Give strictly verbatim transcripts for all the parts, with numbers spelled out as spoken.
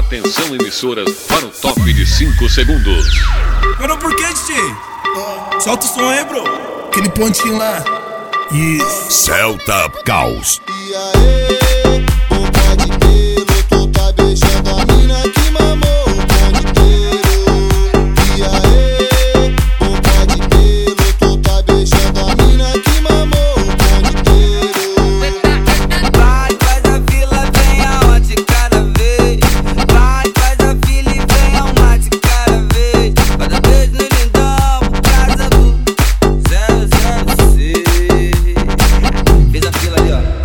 Atenção, emissoras, para o top de cinco segundos. Parou por quê, D J? Solta o som aí, bro. Aquele pontinho lá. Isso. Celta Caos. E aí, o pode ter, tu tá beijando a mina que mamou o pão inteiro. E aí, o pode ter, tu tá beijando a mina que mamou o pão inteiro. Vai, faz a fila, vem a hot cada vez. Vai, faz a fila e vem a mate cada vez. Cada vez no lindão, casa do zero zero seis. Fez a fila ali, ó.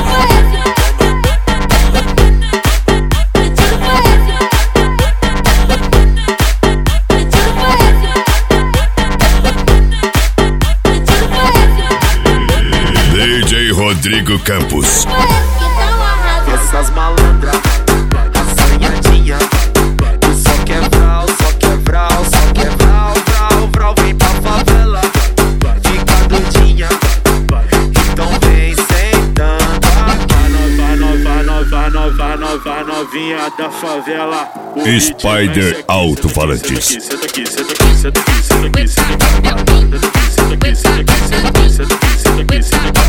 D J Rodrigo Campos. Essas malandras, assanhadinha, só quer vral, só quer vral, só quer vral, vral, vral, vem pra favela, fica doidinha, então vem sentando. Vai nova, nova, nova, nova, novinha da favela. Spider Alto-Falantes. Senta aqui, senta aqui, senta aqui, senta aqui, senta aqui, senta aqui, senta aqui, senta aqui, senta aqui, senta aqui, senta aqui, senta aqui.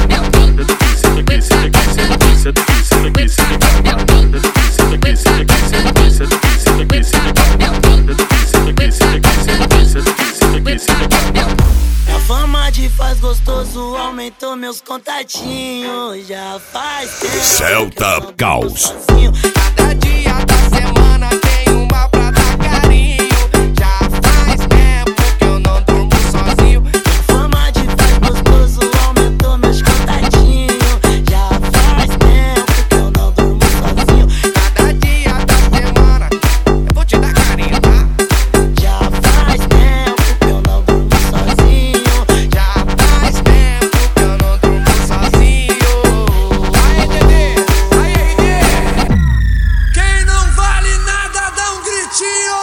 A fama de faz gostoso aumentou meus contatinhos. Já faz tempo. Celta Caos. Cada dia da semana tem uma pra dar carinho. Já faz tempo que eu não durmo sozinho. A fama de faz gostoso aumentou meus contatinhos. Já faz tempo que eu não durmo sozinho. Cada dia da semana eu vou te dar carinho, tá? Já faz tempo que eu não durmo sozinho. Já faz tempo que eu não durmo sozinho. Aí, Dedê, aí, Dedê. Quem não vale nada, dá um gritinho.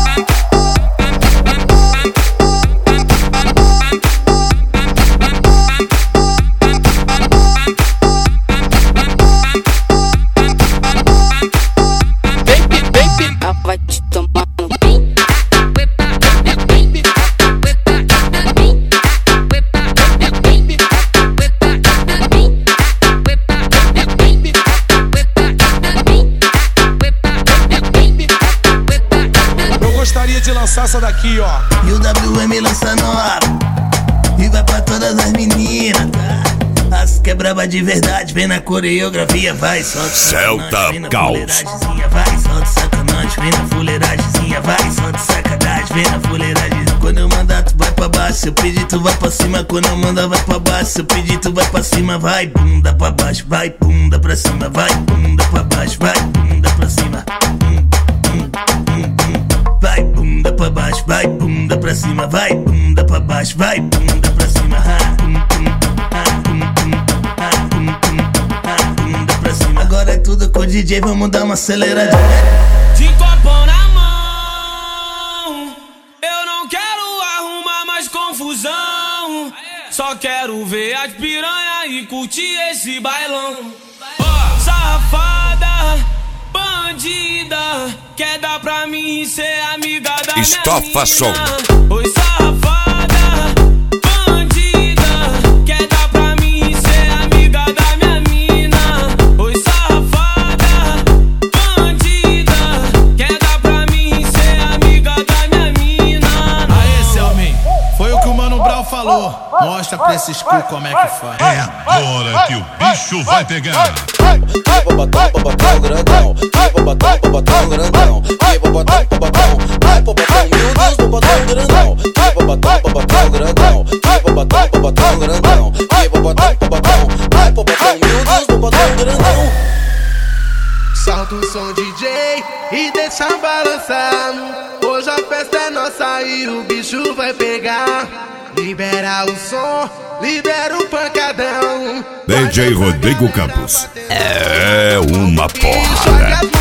Vai te tomar no pin. Eu gostaria de lançar essa daqui, ó. E o W M lança nova e vai pra todas as meninas, tá? As que é braba de verdade, vem na coreografia, vai, solta Celta Caos. vai, solta sacanagem, vem na fuleiragemzinha, vai, solta sacanagem, vem na fuleiragem. Quando eu mandar, tu vai pra baixo, se eu pedir, tu vai pra cima. Quando eu mandar, vai pra baixo, se eu pedir, tu vai pra cima. Vai, bunda pra baixo, vai, bunda pra cima. Vai, bunda pra baixo, vai, bunda pra cima. Vai, bunda pra baixo, vai, bunda pra cima. Vai, bunda pra baixo, vai, bunda pra cima. Bunda pra cima. Agora é tudo com o D J, vamos dar uma aceleradinha. De copão na mão, eu não quero arrumar mais confusão. Só quero ver as piranha e curtir esse bailão. Ó, safada, bandida, quer dar pra mim e ser amiga da Estofa minha mina. som. Oi, safada, bandida, quer dar pra mim e ser amiga da minha mina. Oi, safada, bandida, quer dar pra mim e ser amiga da minha mina. Aê, Selmin, foi o que o Mano Brown falou. Mostra pra esses cu como é que faz. É agora que o bicho vai pegar. Vou botar, vou botar o grandão. Vou botar, vou botar o grandão. Vou botar, vou botar o. Vai, vou botar, meu Deus, vou botar o grandão. Vou botar, vou botar o grandão. Vou botar, vou botar o grandão. Vou botar, vou botar o. Vai, vou botar, meu Deus, vou botar o grandão. Solta o som, D J, e deixa balançar. Hoje a festa é nossa e o bicho vai pegar. Libera o som, libera o pancadão. D J Rodrigo Campos. É uma porrada.